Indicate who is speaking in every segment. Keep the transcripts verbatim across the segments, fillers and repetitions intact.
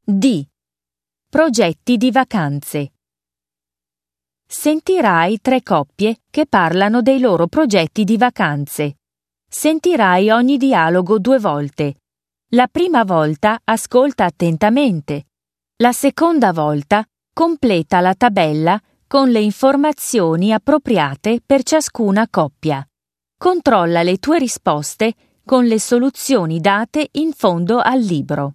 Speaker 1: D. Progetti di vacanze. Sentirai tre coppie che parlano dei loro progetti di vacanze. Sentirai ogni dialogo due volte. La prima volta ascolta attentamente. La seconda volta completa la tabella con le informazioni appropriate per ciascuna coppia. Controlla le tue risposte con le soluzioni date in fondo al libro.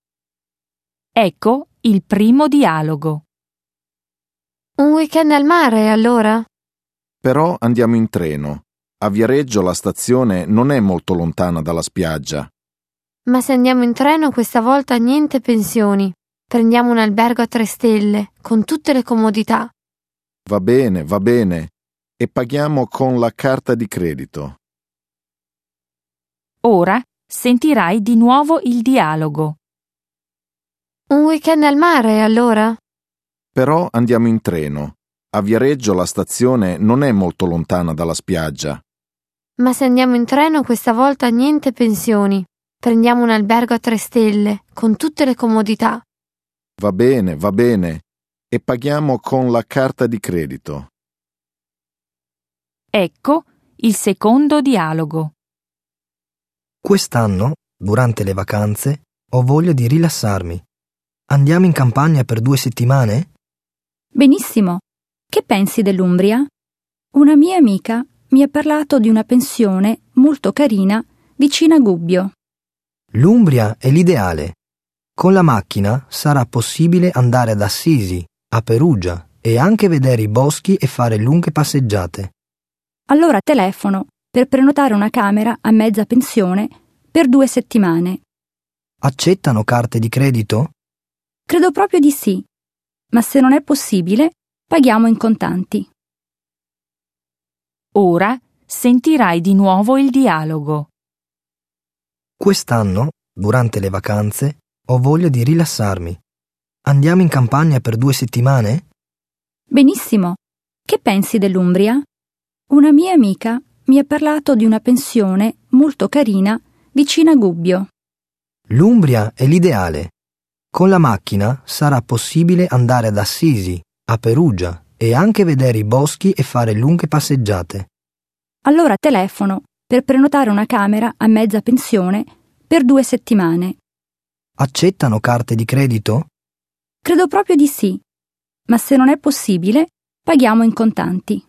Speaker 1: Ecco il primo dialogo.
Speaker 2: Un weekend al mare, allora?
Speaker 3: Però andiamo in treno. A Viareggio la stazione non è molto lontana dalla spiaggia.
Speaker 2: Ma se andiamo in treno questa volta niente pensioni. Prendiamo un albergo a tre stelle, con tutte le comodità.
Speaker 3: Va bene, va bene. E paghiamo con la carta di credito.
Speaker 1: Ora sentirai di nuovo il dialogo.
Speaker 2: Un weekend al mare, allora?
Speaker 3: Però andiamo in treno. A Viareggio la stazione non è molto lontana dalla spiaggia.
Speaker 2: Ma se andiamo in treno questa volta niente pensioni. Prendiamo un albergo a tre stelle, con tutte le comodità.
Speaker 3: Va bene, va bene. E paghiamo con la carta di credito.
Speaker 1: Ecco il secondo dialogo.
Speaker 4: Quest'anno, durante le vacanze, ho voglia di rilassarmi. Andiamo in campagna per due settimane?
Speaker 5: Benissimo. Che pensi dell'Umbria? Una mia amica mi ha parlato di una pensione molto carina vicino a Gubbio.
Speaker 4: L'Umbria è l'ideale. Con la macchina sarà possibile andare ad Assisi, a Perugia e anche vedere i boschi e fare lunghe passeggiate.
Speaker 5: Allora telefono per prenotare una camera a mezza pensione per due settimane.
Speaker 4: Accettano carte di credito?
Speaker 5: Credo proprio di sì, ma se non è possibile, paghiamo in contanti.
Speaker 1: Ora sentirai di nuovo il dialogo.
Speaker 4: Quest'anno, durante le vacanze, ho voglia di rilassarmi. Andiamo in campagna per due settimane?
Speaker 5: Benissimo. Che pensi dell'Umbria? Una mia amica mi ha parlato di una pensione molto carina vicino a Gubbio.
Speaker 4: L'Umbria è l'ideale. Con la macchina sarà possibile andare ad Assisi, a Perugia e anche vedere i boschi e fare lunghe passeggiate.
Speaker 5: Allora telefono per prenotare una camera a mezza pensione per due settimane.
Speaker 4: Accettano carte di credito?
Speaker 5: Credo proprio di sì, ma se non è possibile, paghiamo in contanti.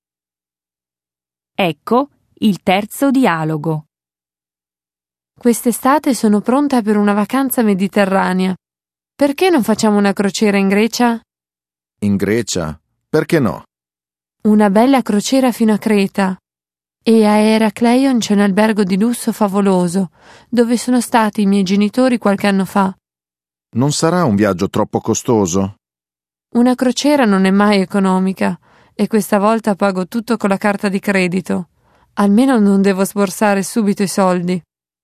Speaker 1: Ecco il terzo dialogo.
Speaker 2: Quest'estate sono pronta per una vacanza mediterranea. Perché non facciamo una crociera in Grecia?
Speaker 3: In Grecia? Perché no?
Speaker 2: Una bella crociera fino a Creta. E a Herakleion c'è un albergo di lusso favoloso, dove sono stati i miei genitori qualche anno fa.
Speaker 3: Non sarà un viaggio troppo costoso?
Speaker 2: Una crociera non è mai economica, e questa volta pago tutto con la carta di credito. Almeno non devo sborsare subito i soldi.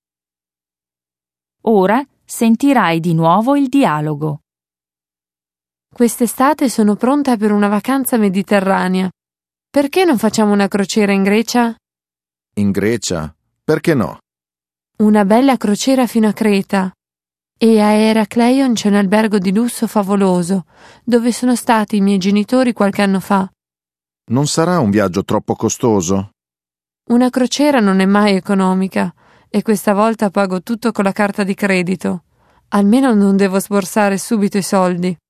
Speaker 1: Ora sentirai di nuovo il dialogo.
Speaker 2: Quest'estate sono pronta per una vacanza mediterranea. Perché non facciamo una crociera in Grecia?
Speaker 3: In Grecia? Perché no?
Speaker 2: Una bella crociera fino a Creta. E a Herakleion c'è un albergo di lusso favoloso, dove sono stati i miei genitori qualche anno fa.
Speaker 3: Non sarà un viaggio troppo costoso?
Speaker 2: Una crociera non è mai economica, e questa volta pago tutto con la carta di credito. Almeno non devo sborsare subito i soldi.